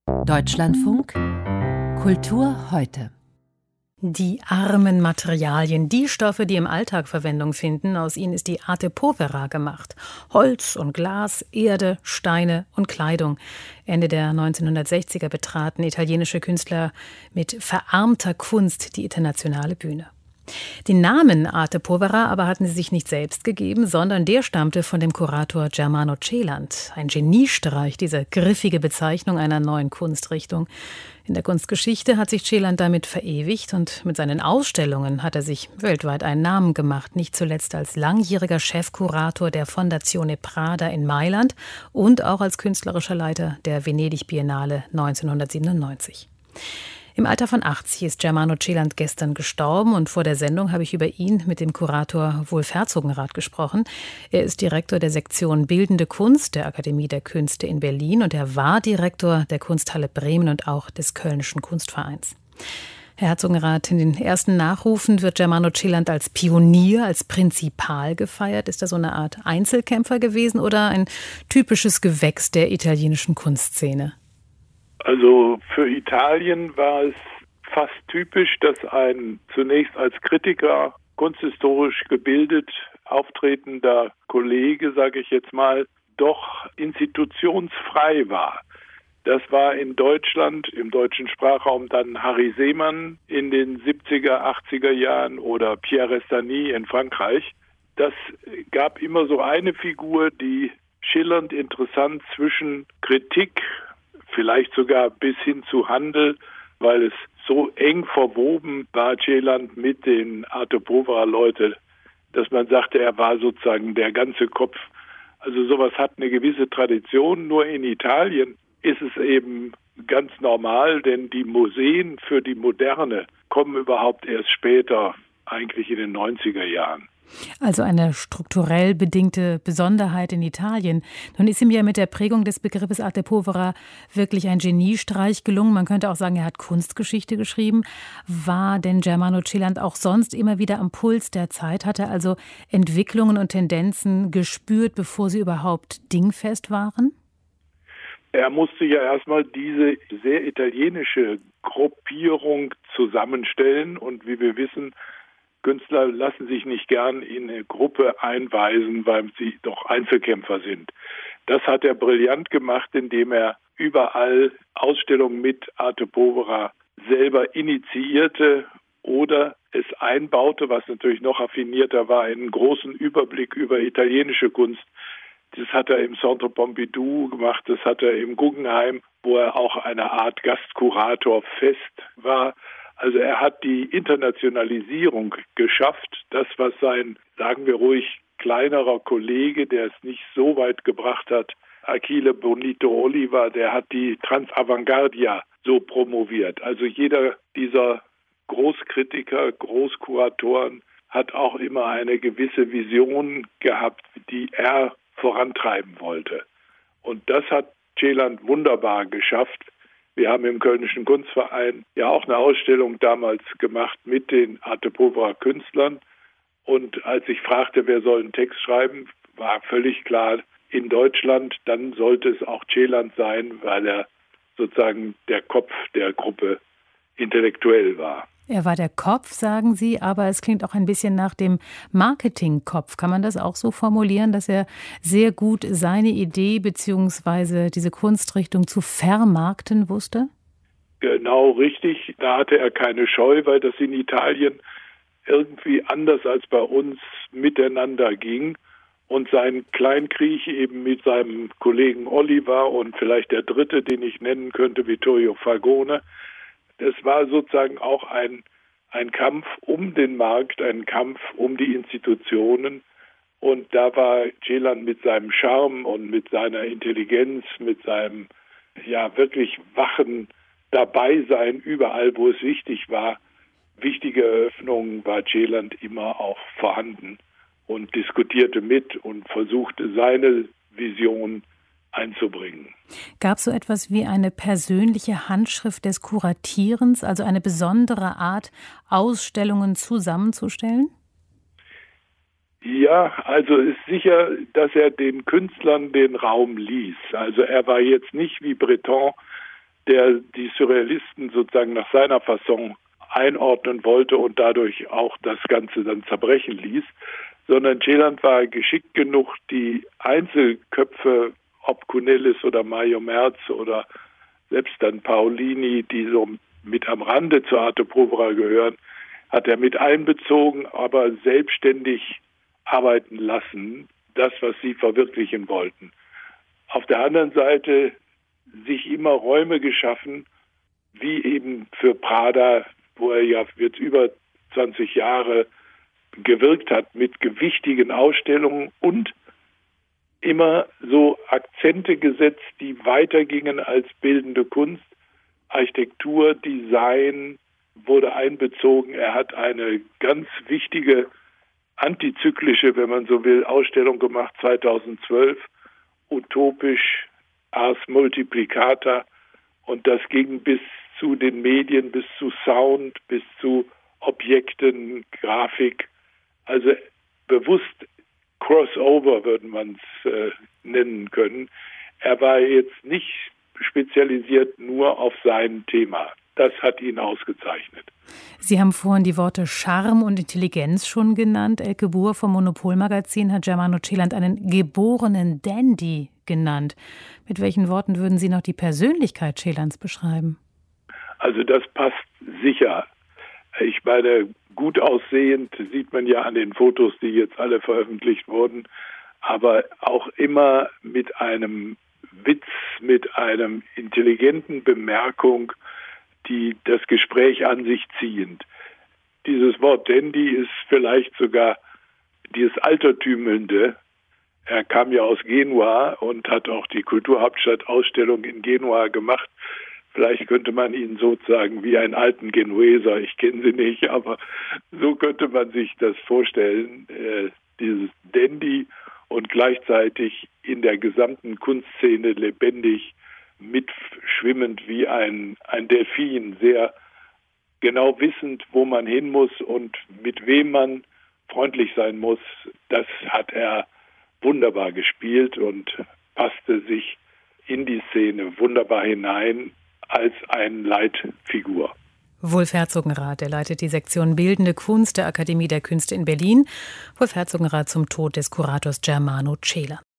Deutschlandfunk Kultur heute. Die armen Materialien, die Stoffe, die im Alltag Verwendung finden, aus ihnen ist die Arte Povera gemacht. Holz und Glas, Erde, Steine und Kleidung. Ende der 1960er betraten italienische Künstler mit verarmter Kunst die internationale Bühne. Den Namen Arte Povera aber hatten sie sich nicht selbst gegeben, sondern der stammte von dem Kurator Germano Celant. Ein Geniestreich, diese griffige Bezeichnung einer neuen Kunstrichtung. In der Kunstgeschichte hat sich Celant damit verewigt und mit seinen Ausstellungen hat er sich weltweit einen Namen gemacht, nicht zuletzt als langjähriger Chefkurator der Fondazione Prada in Mailand und auch als künstlerischer Leiter der Venedig Biennale 1997. Im Alter von 80 ist Germano Celant gestern gestorben und vor der Sendung habe ich über ihn mit dem Kurator Wulf Herzogenrath gesprochen. Er ist Direktor der Sektion Bildende Kunst der Akademie der Künste in Berlin und er war Direktor der Kunsthalle Bremen und auch des Kölnischen Kunstvereins. Herr Herzogenrath, in den ersten Nachrufen wird Germano Celant als Pionier, als Prinzipal gefeiert. Ist er so eine Art Einzelkämpfer gewesen oder ein typisches Gewächs der italienischen Kunstszene? Also für Italien war es fast typisch, dass ein zunächst als Kritiker kunsthistorisch gebildet auftretender Kollege, sage ich jetzt mal, doch institutionsfrei war. Das war in Deutschland, im deutschen Sprachraum dann Harry Seemann in den 70er, 80er Jahren oder Pierre Restany in Frankreich. Das gab immer so eine Figur, die schillernd interessant zwischen Kritik, vielleicht sogar bis hin zu Handel, weil es so eng verwoben war, Celant mit den Arte Povera-Leuten, dass man sagte, er war sozusagen der ganze Kopf. Also sowas hat eine gewisse Tradition, nur in Italien ist es eben ganz normal, denn die Museen für die Moderne kommen überhaupt erst später, eigentlich in den 90er Jahren. Also eine strukturell bedingte Besonderheit in Italien. Nun ist ihm ja mit der Prägung des Begriffes Arte Povera wirklich ein Geniestreich gelungen. Man könnte auch sagen, er hat Kunstgeschichte geschrieben. War denn Germano Celant auch sonst immer wieder am Puls der Zeit? Hat er also Entwicklungen und Tendenzen gespürt, bevor sie überhaupt dingfest waren? Er musste ja erstmal diese sehr italienische Gruppierung zusammenstellen und wie wir wissen, Künstler lassen sich nicht gern in eine Gruppe einweisen, weil sie doch Einzelkämpfer sind. Das hat er brillant gemacht, indem er überall Ausstellungen mit Arte Povera selber initiierte oder es einbaute, was natürlich noch affinierter war, einen großen Überblick über italienische Kunst. Das hat er im Centre Pompidou gemacht, das hat er im Guggenheim, wo er auch eine Art Gastkurator fest war. Also er hat die Internationalisierung geschafft, das was sein, sagen wir ruhig, kleinerer Kollege, der es nicht so weit gebracht hat, Achille Bonito Oliva, der hat die Transavantgardia so promoviert. Also jeder dieser Großkritiker, Großkuratoren hat auch immer eine gewisse Vision gehabt, die er vorantreiben wollte. Und das hat Celant wunderbar geschafft. Wir haben im Kölnischen Kunstverein ja auch eine Ausstellung damals gemacht mit den Arte Povera Künstlern. Und als ich fragte, wer soll einen Text schreiben, war völlig klar, in Deutschland, dann sollte es auch Celant sein, weil er sozusagen der Kopf der Gruppe intellektuell war. Er war der Kopf, sagen Sie, aber es klingt auch ein bisschen nach dem Marketingkopf. Kann man das auch so formulieren, dass er sehr gut seine Idee bzw. diese Kunstrichtung zu vermarkten wusste? Genau richtig. Da hatte er keine Scheu, weil das in Italien irgendwie anders als bei uns miteinander ging. Und sein Kleinkrieg eben mit seinem Kollegen Oliva und vielleicht der dritte, den ich nennen könnte, Vittorio Fagone, es war sozusagen auch ein Kampf um den Markt, ein Kampf um die Institutionen. Und da war Celant mit seinem Charme und mit seiner Intelligenz, mit seinem wirklich wachen Dabeisein überall, wo es wichtig war, wichtige Eröffnungen war Celant immer auch vorhanden und diskutierte mit und versuchte seine Vision einzubringen. Gab es so etwas wie eine persönliche Handschrift des Kuratierens, also eine besondere Art, Ausstellungen zusammenzustellen? Ja, also ist sicher, dass er den Künstlern den Raum ließ. Also er war jetzt nicht wie Breton, der die Surrealisten sozusagen nach seiner Fasson einordnen wollte und dadurch auch das Ganze dann zerbrechen ließ, sondern Celand war geschickt genug, die Einzelköpfe, ob Cunelis oder Mario Merz oder selbst dann Paolini, die so mit am Rande zur Arte Povera gehören, hat er mit einbezogen, aber selbstständig arbeiten lassen, das, was sie verwirklichen wollten. Auf der anderen Seite sich immer Räume geschaffen, wie eben für Prada, wo er ja jetzt über 20 Jahre gewirkt hat, mit gewichtigen Ausstellungen und immer so Akzente gesetzt, die weitergingen als bildende Kunst. Architektur, Design wurde einbezogen. Er hat eine ganz wichtige antizyklische, wenn man so will, Ausstellung gemacht, 2012, utopisch, Ars Multiplicata, und das ging bis zu den Medien, bis zu Sound, bis zu Objekten, Grafik, also bewusst Crossover würde man es nennen können. Er war jetzt nicht spezialisiert nur auf sein Thema. Das hat ihn ausgezeichnet. Sie haben vorhin die Worte Charme und Intelligenz schon genannt. Elke Buhr vom Monopol-Magazin hat Germano Celand einen geborenen Dandy genannt. Mit welchen Worten würden Sie noch die Persönlichkeit Celands beschreiben? Also das passt sicher. Ich meine, gut aussehend sieht man ja an den Fotos, die jetzt alle veröffentlicht wurden, aber auch immer mit einem Witz, mit einem intelligenten Bemerkung, die das Gespräch an sich ziehend. Dieses Wort Dandy ist vielleicht sogar dieses Altertümelnde. Er kam ja aus Genua und hat auch die Kulturhauptstadt-Ausstellung in Genua gemacht. Vielleicht könnte man ihn sozusagen wie einen alten Genueser, ich kenne sie nicht, aber so könnte man sich das vorstellen, dieses Dandy und gleichzeitig in der gesamten Kunstszene lebendig mitschwimmend wie ein Delfin, sehr genau wissend, wo man hin muss und mit wem man freundlich sein muss. Das hat er wunderbar gespielt und passte sich in die Szene wunderbar hinein als eine Leitfigur. Wolf Herzogenrath, der leitet die Sektion Bildende Kunst der Akademie der Künste in Berlin. Wolf Herzogenrath zum Tod des Kurators Germano Celand.